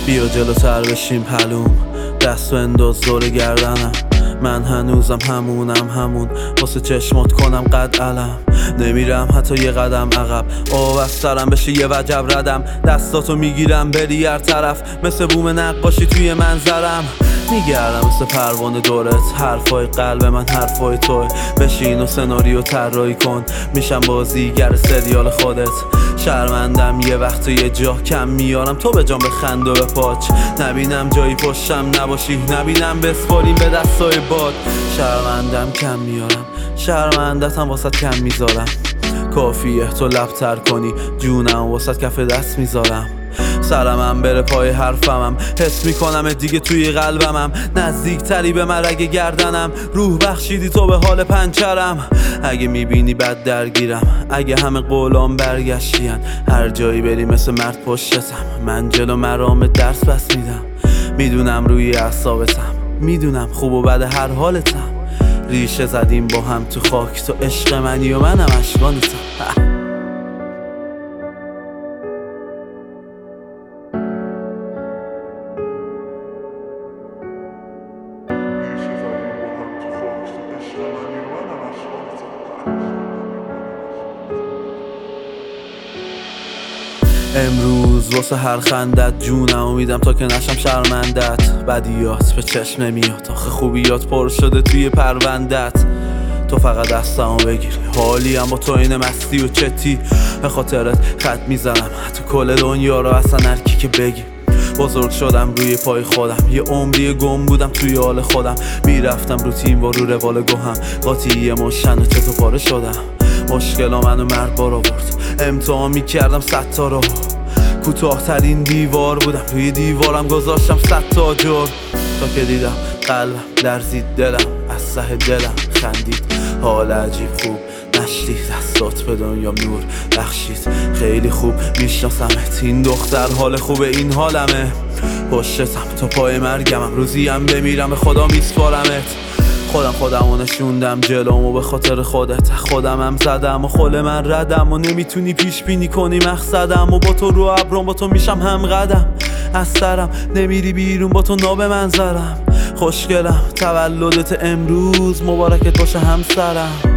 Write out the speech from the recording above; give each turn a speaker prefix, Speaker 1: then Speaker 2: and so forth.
Speaker 1: بیا جلوتر بشیم پلوم، دستو انداز دور گردنم. من هنوزم همون واسه چشمات کنم قد علم. نمیرم حتی یه قدم عقب، آب از سرم بشه یه وجب ردم. دستاتو میگیرم بری هر طرف، مثل بوم نقاشی توی منظرم. میگردم مثل پروانه دورت، حرفای قلب من حرفای توی. بشین و سناریو طراحی کن، میشم بازیگر سریال خودت. شرمندم یه وقت یه جا کم میارم، تو به جام بخند و به پاچ. نبینم جایی پشتم نباشی، نبینم بسپاریم به دستای باد. شرمندم کم میارم، شرمندتم واسط کم میذارم. کافیه تو لبتر کنی، جونم واسط کف دست میذارم. سرمم بره پای حرفمم، حس میکنم دیگه توی قلبمم. نزدیک تری به من رگ گردنم، روح بخشیدی تو به حال پنچرم. اگه میبینی بد درگیرم، اگه همه قولام برگشتین. هر جایی بری مثل مرد پشتتم، من جلو مرام درس بس میدم. میدونم روی اعصابتم، میدونم خوب و بد هر حالتم. ریشه زدیم با هم تو خاک، تو عشق منی و منم اشکانتم. امروز واسه هر خندت جونم میدم تا که نشم شرمندت. بدیات به چشم نمیاد، آخه خوبیات پر شده توی پروندت. تو فقط دستمو بگیر، حالیم با تو این مستی و چتی. به خاطرت خط میزنم تو کل دنیا رو، اصلا هر کی که بگی. بزرگ شدم روی پای خودم، یه عمری گم بودم توی حال خودم. میرفتم رو تیم و رو روال گوهم، قاطی مشن و چطور پاره شدم. مشکلا منو مرد بار آورد، امتحان میکردم 100 تا رو. کوتاه ترین دیوار بودم، روی دیوارم گذاشتم 100 تا جور. تا که دیدم قلبم لرزید، دلم از ته دلم خندید. حال عجیب خوب نشدی، دستات به دنیام نور بخشید. خیلی خوب میشناسمت، این دختر حال خوبه این حالمه. پشتم تا پای مرگمم، روزیم بمیرم به خدا میسپارمت. خودمو نشوندم جلومو به خاطر خودت. خودمم زدم و خل من ردم و نمیتونی پیش بینی کنی مقصدم. و با تو رو ابرم با تو میشم هم قدم. از سرم نمیری بیرون، با تو ناب منظرم. خوشگلم تولدت امروز، مبارکت باشه همسرم.